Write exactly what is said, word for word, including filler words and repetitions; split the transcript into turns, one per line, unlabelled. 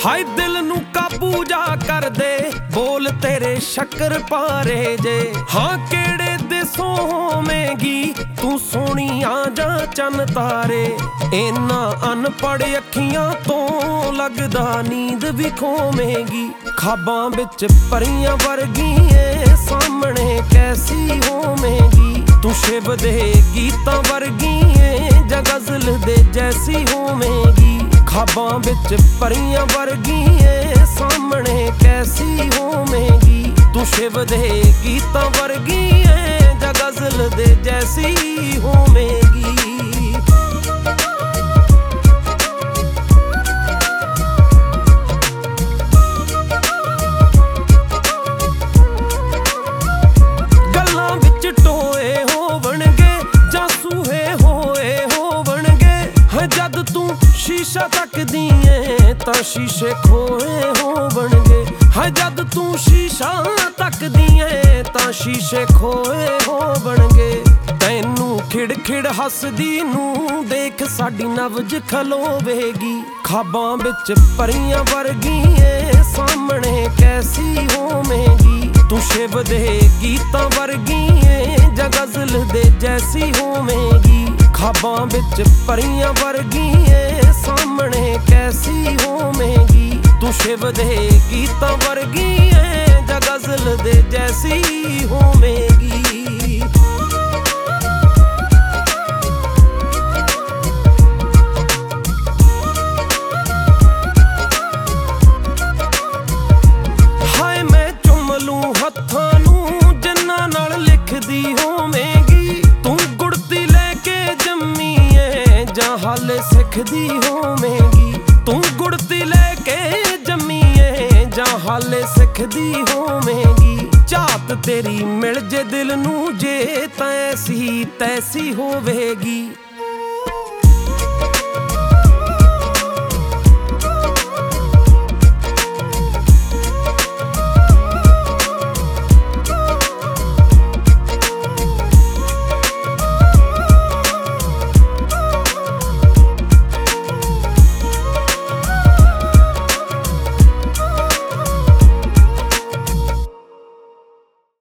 ਹਾਏ ਦਿਲ ਨੂੰ ਕਾਬੂ ਜਾ ਕਰਦੇ ਬੋਲ ਤੇਰੇ ਸ਼ੱਕਰ ਪਾਰੇ ਜੇ। ਹਾਂ ਕਿਹੜੇ ਦੇਸੋਂ ਹੋਵੇਂਗੀ ਤੂੰ ਸੋਹਣੀਆਂ ਜਾਂ ਚੰਨ ਤਾਰੇ। ਇਹਨਾਂ ਅਨਪੜ੍ਹ ਅੱਖੀਆਂ ਤੋਂ ਲੱਗਦਾ ਨੀਂਦ ਵੀ ਖੋਵੇਂਗੀ। ਖਾਬਾਂ ਵਿੱਚ ਪਰੀਆਂ ਵਰਗੀ ਏ ਸਾਹਮਣੇ ਕੈਸੀ ਹੋਵੇਂਗੀ। ਤੂੰ ਸ਼ਿਵ ਦੇ ਗੀਤਾਂ ਵਰਗੀ ਏ ਜਾਂ ਗਜ਼ਲ ਦੇ ਜੈਸੀ ਹੋਵੇਂਗੀ। ਖਾਬਾਂ ਵਿੱਚ ਪਰੀਆਂ ਵਰਗੀ ਏ ਸਾਹਮਣੇ ਕੈਸੀ ਹੋਵੇਂਗੀ। ਤੂੰ ਸ਼ਿਵ ਦੇ ਗੀਤਾਂ ਵਰਗੀ ਏ ਜਾਂ ਗਜ਼ਲ ਦੇ ਜੈਸੀ ਹੋਵੇਂਗੀ। ਗੱਲਾਂ ਵਿੱਚ ਟੋਏ ਹੋਵਣਗੇ ਜਾਂ ਸੂਹੇ ਹੋਏ ਹੋਵਣਗੇ। ਜਦ ਤੂੰ ਸ਼ੀਸ਼ਾ ਤੱਕਦੀ ਏ ਤਾਂ ਸ਼ੀਸ਼ੇ ਖੋਏ ਹੋਵਣਗੇ। ਹਾਂ ਜਦ ਤੂੰ ਸ਼ੀਸ਼ਾ ਤੱਕਦੀ ਏ ਤਾਂ ਸ਼ੀਸ਼ੇ ਖੋਏ ਹੋਵਣਗੇ। ਤੈਨੂੰ ਖਿੜ ਖਿੜ ਹੱਸਦੀ ਨੂੰ ਦੇਖ ਸਾਡੀ ਨਬਜ਼ ਖਲੋਵੇਗੀ। ਖਾਬਾਂ ਵਿੱਚ ਪਰੀਆਂ ਵਰਗੀ ਏ ਸਾਹਮਣੇ ਕੈਸੀ ਹੋਵੇਂਗੀ। ਤੂੰ ਸ਼ਿਵ ਦੇ ਗੀਤਾਂ ਵਰਗੀ ਏ ਜਾਂ ਗਜ਼ਲ ਦੇ ਜੈਸੀ ਹੋਵੇਂਗੀ। ਖਾਬਾਂ ਵਿੱਚ ਪਰੀਆਂ ਵਰਗੀ ਏ ਸਾਹਮਣੇ ਕੈਸੀ ਹੋਵੇਂਗੀ। ਤੂੰ ਸ਼ਿਵ ਦੇ ਗੀਤਾਂ ਵਰਗੀ ਏ ਜਾਂ ਗਜ਼ਲ ਦੇ ਜੈਸੀ ਹੋਵੇਂਗੀ। ਹਾਏ ਮੈਂ ਚੁੰਮ ਲੂੰ ਹੱਥਾਂ ਨੂੰ ਜਿਨ੍ਹਾਂ ਨਾਲ ਲਿਖਦੀ ਹੋਵੇਂਗੀ। ਤੂੰ ਗੁੜਤੀ ਲੈ ਕੇ ਜੰਮੀ ਏ ਜਾਂ ਹਾਲੇ ਸਿੱਖਦੀ ਹੋਵੇਂਗੀ। ਤੂੰ ਗੁੜਤੀ ਲੈ ਕੇ ਜੰਮੀ ਏ ਜਾਂ ਹਾਲੇ ਸਿੱਖਦੀ ਹੋਵੇਂਗੀ। ਝਾਤ ਤੇਰੀ ਮਿਲ ਜੇ ਦਿਲ ਨੂੰ ਜੇ ਤਾਂ ਐਸੀ ਤੈਸੀ ਹੋਵੇਗੀ।